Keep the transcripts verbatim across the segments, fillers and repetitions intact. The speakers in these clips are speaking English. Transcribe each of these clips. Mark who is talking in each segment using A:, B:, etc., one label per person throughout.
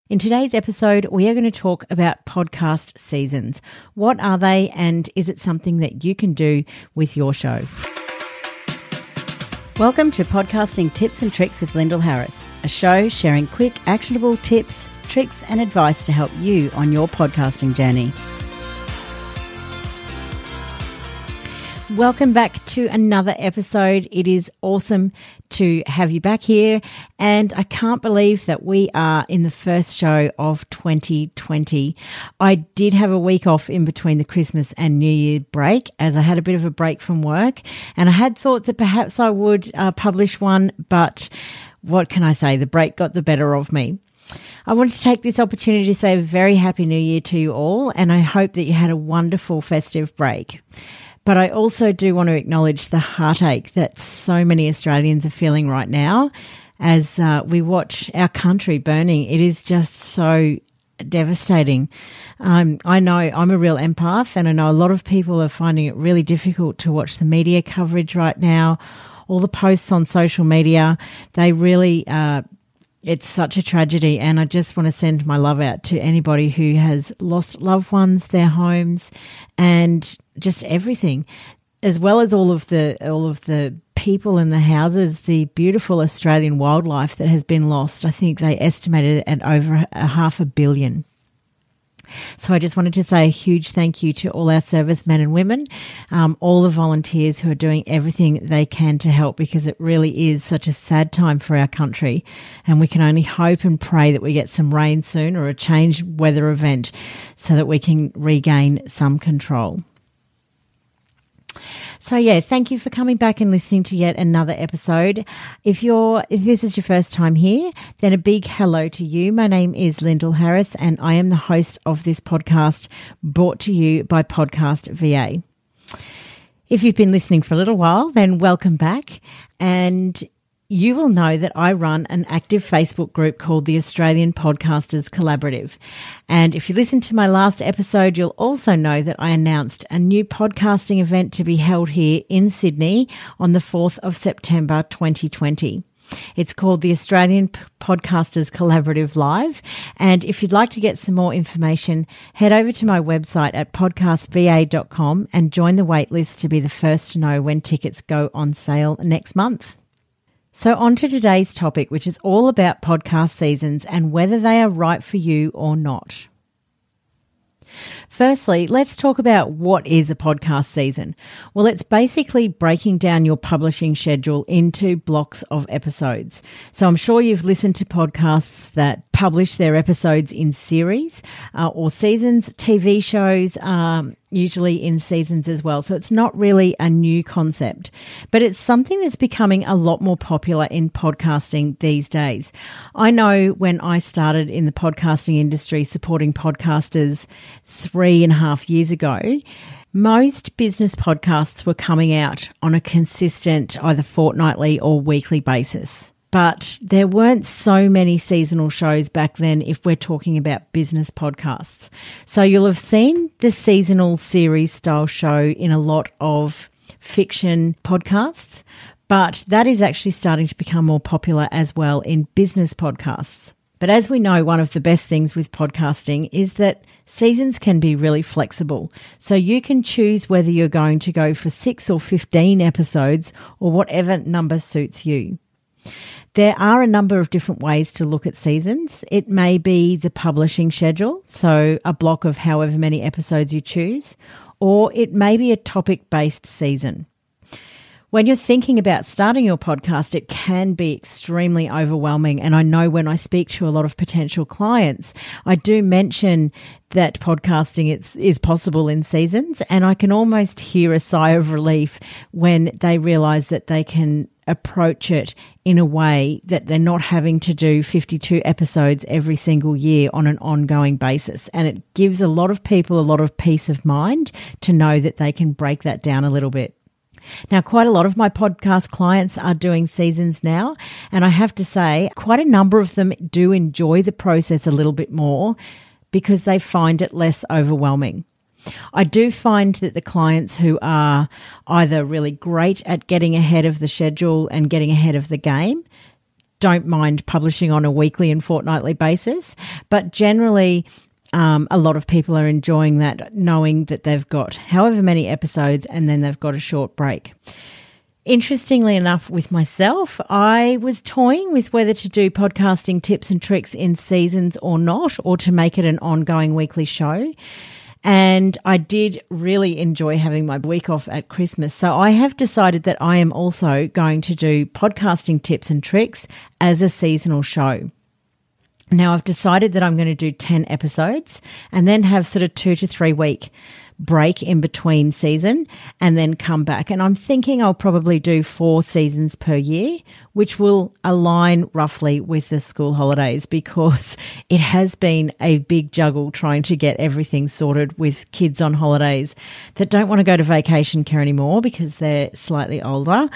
A: In today's episode, we are going to talk about podcast seasons. What are they, and is it something that you can do with your show? Welcome to Podcasting Tips and Tricks with Lyndall Harris, a show sharing quick, actionable tips, tricks, and advice to help you on your podcasting journey. Welcome back to another episode. It is awesome to have you back here, and I can't believe that we are in the first show of twenty twenty. I did have a week off in between the Christmas and New Year break, as I had a bit of a break from work, and I had thought that perhaps I would uh, publish one, but what can I say? The break got the better of me. I want to take this opportunity to say a very happy New Year to you all, and I hope that you had a wonderful festive break. But I also do want to acknowledge the heartache that so many Australians are feeling right now as uh, we watch our country burning. It is just so devastating. Um, I know I'm a real empath, and I know a lot of people are finding it really difficult to watch the media coverage right now. All the posts on social media, they really uh it's such a tragedy, and I just want to send my love out to anybody who has lost loved ones, their homes, and just everything, as well as all of the all of the people in the houses, the beautiful Australian wildlife that has been lost. I think they estimated it at over a half a billion. So I just wanted to say a huge thank you to all our servicemen and women, um, all the volunteers who are doing everything they can to help, because it really is such a sad time for our country, and we can only hope and pray that we get some rain soon or a changed weather event so that we can regain some control. So yeah, thank you for coming back and listening to yet another episode. If you're, if this is your first time here, then a big hello to you. My name is Lyndall Harris, and I am the host of this podcast brought to you by Podcast V A. If you've been listening for a little while, then welcome back. And you will know that I run an active Facebook group called the Australian Podcasters Collaborative. And if you listened to my last episode, you'll also know that I announced a new podcasting event to be held here in Sydney on the fourth of September twenty twenty. It's called the Australian Podcasters Collaborative Live. And if you'd like to get some more information, head over to my website at podcast v a dot com and join the waitlist to be the first to know when tickets go on sale next month. So on to today's topic, which is all about podcast seasons and whether they are right for you or not. Firstly, let's talk about what is a podcast season. Well, it's basically breaking down your publishing schedule into blocks of episodes. So I'm sure you've listened to podcasts that publish their episodes in series uh, or seasons. T V shows um, usually in seasons as well. So it's not really a new concept, but it's something that's becoming a lot more popular in podcasting these days. I know when I started in the podcasting industry supporting podcasters three and a half years ago, most business podcasts were coming out on a consistent either fortnightly or weekly basis. But there weren't so many seasonal shows back then if we're talking about business podcasts. So you'll have seen the seasonal series style show in a lot of fiction podcasts, but that is actually starting to become more popular as well in business podcasts. But as we know, one of the best things with podcasting is that seasons can be really flexible. So you can choose whether you're going to go for six or fifteen episodes or whatever number suits you. There are a number of different ways to look at seasons. It may be the publishing schedule, so a block of however many episodes you choose, or it may be a topic-based season. When you're thinking about starting your podcast, it can be extremely overwhelming. And I know when I speak to a lot of potential clients, I do mention that podcasting is, is possible in seasons, and I can almost hear a sigh of relief when they realize that they can approach it in a way that they're not having to do fifty-two episodes every single year on an ongoing basis. And it gives a lot of people a lot of peace of mind to know that they can break that down a little bit. Now, quite a lot of my podcast clients are doing seasons now, and I have to say quite a number of them do enjoy the process a little bit more because they find it less overwhelming. I do find that the clients who are either really great at getting ahead of the schedule and getting ahead of the game don't mind publishing on a weekly and fortnightly basis, but generally um, a lot of people are enjoying that, knowing that they've got however many episodes and then they've got a short break. Interestingly enough, with myself, I was toying with whether to do podcasting tips and tricks in seasons or not, or to make it an ongoing weekly show. And I did really enjoy having my week off at Christmas. So I have decided that I am also going to do podcasting tips and tricks as a seasonal show. Now, I've decided that I'm going to do ten episodes and then have sort of two to three week break in between season and then come back. And I'm thinking I'll probably do four seasons per year, which will align roughly with the school holidays, because it has been a big juggle trying to get everything sorted with kids on holidays that don't want to go to vacation care anymore because they're slightly older,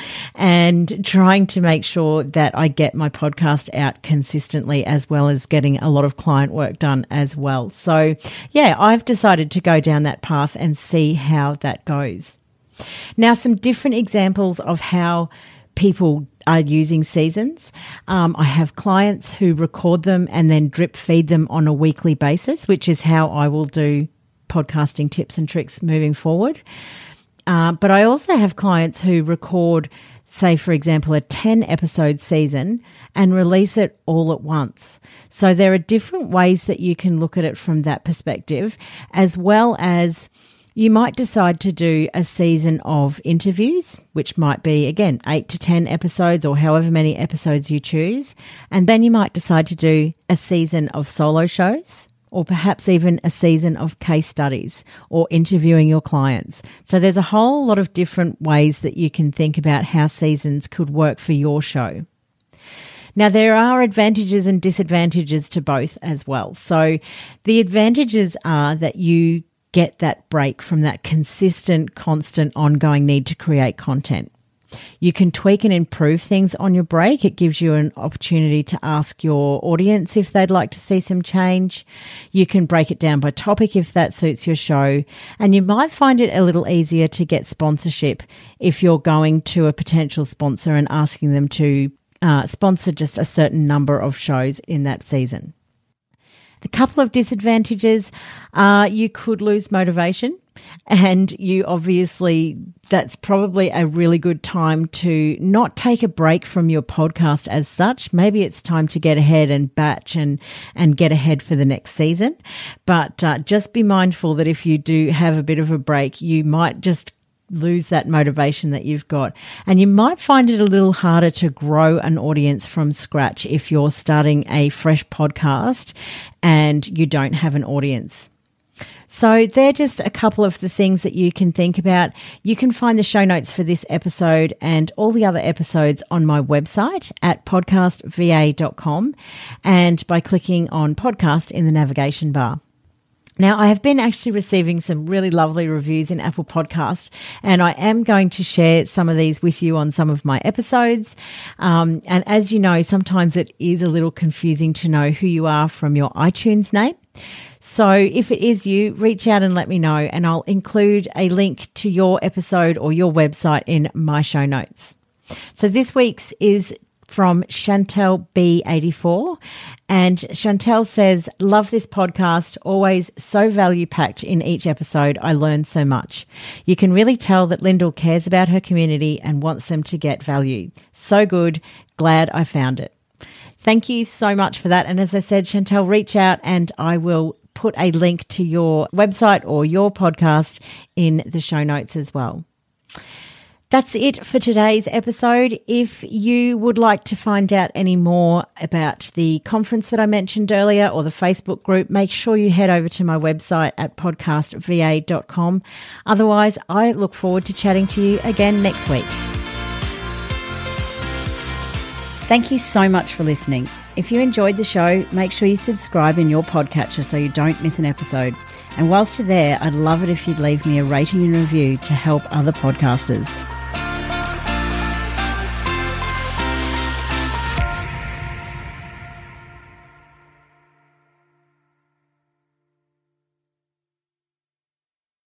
A: and trying to make sure that I get my podcast out consistently, as well as getting a lot of client work done as well. So yeah, I've decided to go down that path and see how that goes. Now, some different examples of how people are using seasons. Um, I have clients who record them and then drip feed them on a weekly basis, which is how I will do podcasting tips and tricks moving forward. Uh, but I also have clients who record, say, for example, a ten episode season and release it all at once. So there are different ways that you can look at it from that perspective, as well as you might decide to do a season of interviews, which might be, again, eight to ten episodes or however many episodes you choose. And then you might decide to do a season of solo shows, or perhaps even a season of case studies or interviewing your clients. So there's a whole lot of different ways that you can think about how seasons could work for your show. Now, there are advantages and disadvantages to both as well. So the advantages are that you get that break from that consistent, constant, ongoing need to create content. You can tweak and improve things on your break. It gives you an opportunity to ask your audience if they'd like to see some change. You can break it down by topic if that suits your show. And you might find it a little easier to get sponsorship if you're going to a potential sponsor and asking them to uh, sponsor just a certain number of shows in that season. The couple of disadvantages are you could lose motivation, and you obviously, that's probably a really good time to not take a break from your podcast as such. Maybe it's time to get ahead and batch and, and get ahead for the next season. But uh, just be mindful that if you do have a bit of a break, you might just lose that motivation that you've got. And you might find it a little harder to grow an audience from scratch if you're starting a fresh podcast and you don't have an audience. So they're just a couple of the things that you can think about. You can find the show notes for this episode and all the other episodes on my website at podcast v a dot com, and by clicking on podcast in the navigation bar. Now, I have been actually receiving some really lovely reviews in Apple Podcasts, and I am going to share some of these with you on some of my episodes. Um, and as you know, sometimes it is a little confusing to know who you are from your iTunes name. So if it is you, reach out and let me know, and I'll include a link to your episode or your website in my show notes. So this week's is from Chantel B eighty-four, and Chantel says, love this podcast, always so value packed in each episode. I learn so much. You can really tell that Lyndall cares about her community and wants them to get value. So good. Glad I found it. Thank you so much for that. And as I said, Chantel, reach out and I will put a link to your website or your podcast in the show notes as well. That's it for today's episode. If you would like to find out any more about the conference that I mentioned earlier or the Facebook group, make sure you head over to my website at podcast v a dot com. Otherwise, I look forward to chatting to you again next week. Thank you so much for listening. If you enjoyed the show, make sure you subscribe in your podcatcher so you don't miss an episode. And whilst you're there, I'd love it if you'd leave me a rating and review to help other podcasters.